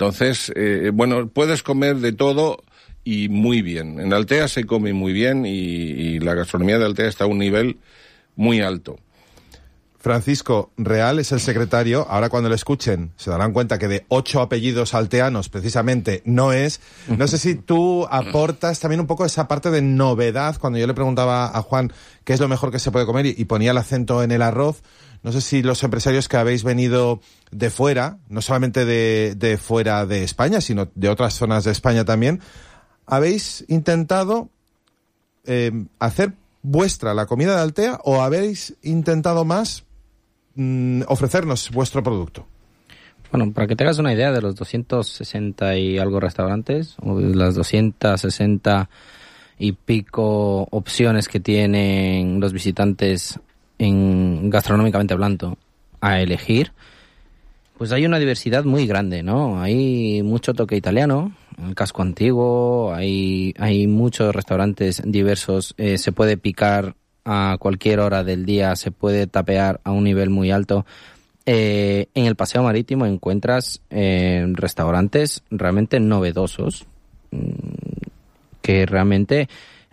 Entonces, puedes comer de todo y muy bien. En Altea se come muy bien y la gastronomía de Altea está a un nivel muy alto. Francisco Real es el secretario. Ahora cuando lo escuchen se darán cuenta que de 8 apellidos alteanos precisamente no es. No sé si tú aportas también un poco esa parte de novedad. Cuando yo le preguntaba a Juan qué es lo mejor que se puede comer y ponía el acento en el arroz, no sé si los empresarios que habéis venido de fuera, no solamente de fuera de España, sino de otras zonas de España también, habéis intentado hacer vuestra la comida de Altea o habéis intentado más ofrecernos vuestro producto. Bueno, para que te hagas una idea de los 260 y algo restaurantes, o de las 260 y pico opciones que tienen los visitantes gastronómicamente hablando a elegir, pues hay una diversidad muy grande, ¿no? Hay mucho toque italiano, en el casco antiguo, hay muchos restaurantes diversos, se puede picar a cualquier hora del día, se puede tapear a un nivel muy alto. En el Paseo Marítimo encuentras restaurantes realmente novedosos que realmente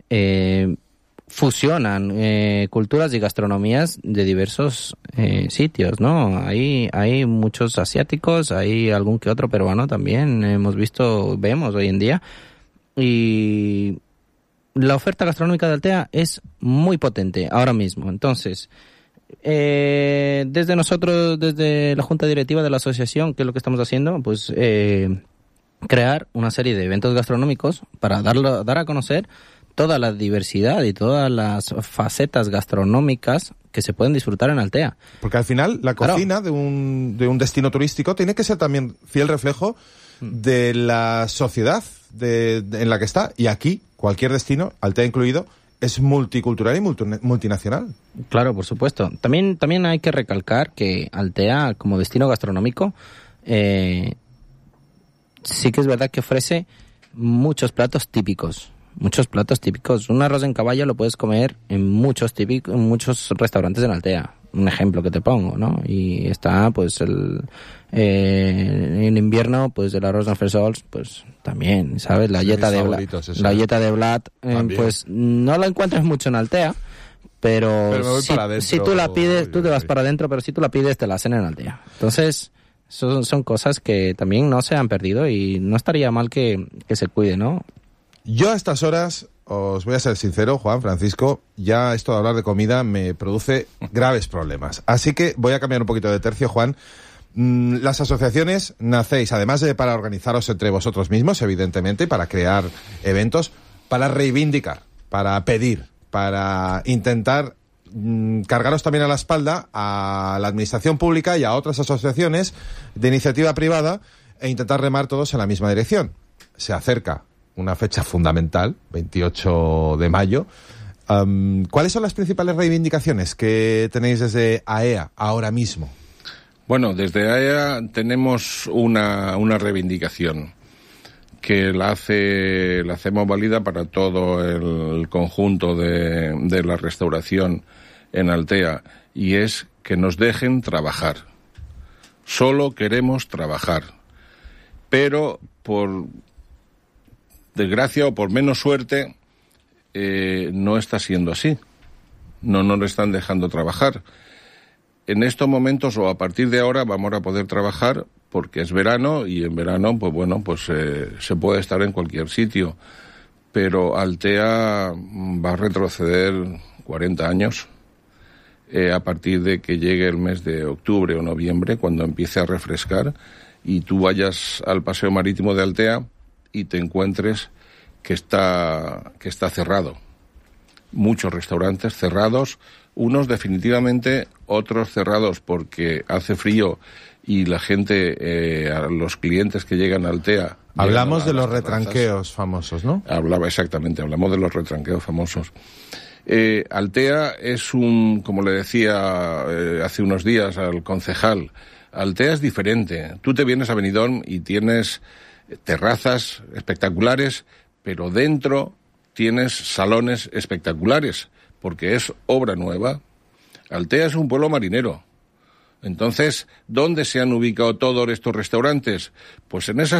fusionan culturas y gastronomías de diversos sitios, ¿no? Hay muchos asiáticos, hay algún que otro peruano también, vemos hoy en día, y la oferta gastronómica de Altea es muy potente ahora mismo. Entonces, desde nosotros, desde la Junta Directiva de la Asociación, ¿qué es lo que estamos haciendo? Pues crear una serie de eventos gastronómicos para dar a conocer toda la diversidad y todas las facetas gastronómicas que se pueden disfrutar en Altea. Porque al final la cocina de un destino turístico tiene que ser también fiel reflejo de la sociedad en la que está. Y aquí, cualquier destino, Altea incluido, es multicultural y multinacional. Claro, por supuesto. También hay que recalcar que Altea, como destino gastronómico, sí que es verdad que ofrece muchos platos típicos. Un arroz en caballo lo puedes comer en muchos restaurantes en Altea. Un ejemplo que te pongo, ¿no? Y está, pues, en invierno, pues, el arroz en fresols, pues, también, ¿sabes? La yeta de blat, pues, no la encuentras mucho en Altea, pero si tú la pides, tú te vas para adentro, pero si tú la pides, te la hacen en Altea. Entonces, son cosas que también no se han perdido y no estaría mal que se cuide, ¿no? Yo a estas horas, os voy a ser sincero, Juan, Francisco, ya esto de hablar de comida me produce graves problemas. Así que voy a cambiar un poquito de tercio, Juan. Las asociaciones nacéis, además de para organizaros entre vosotros mismos, evidentemente, para crear eventos, para reivindicar, para pedir, para intentar cargaros también a la espalda a la administración pública y a otras asociaciones de iniciativa privada e intentar remar todos en la misma dirección. Se acerca una fecha fundamental, 28 de mayo. ¿Cuáles son las principales reivindicaciones que tenéis desde AEA ahora mismo? Bueno, desde AEA tenemos una reivindicación que la hacemos válida para todo el conjunto de la restauración en Altea, y es que nos dejen trabajar. Solo queremos trabajar. Pero por desgracia o por menos suerte, no está siendo así. No nos están dejando trabajar. En estos momentos o a partir de ahora vamos a poder trabajar porque es verano y en verano, pues bueno, se puede estar en cualquier sitio. Pero Altea va a retroceder 40 años a partir de que llegue el mes de octubre o noviembre, cuando empiece a refrescar y tú vayas al Paseo Marítimo de Altea y te encuentres que está cerrado. Muchos restaurantes cerrados, unos definitivamente, otros cerrados porque hace frío y la gente, los clientes que llegan a Altea... Hablamos de los retranqueos famosos, ¿no? Hablamos de los retranqueos famosos. Altea es como le decía hace unos días al concejal, Altea es diferente. Tú te vienes a Benidorm y tienes terrazas espectaculares, pero dentro tienes salones espectaculares, porque es obra nueva. Altea es un pueblo marinero. Entonces, ¿dónde se han ubicado todos estos restaurantes? Pues en esas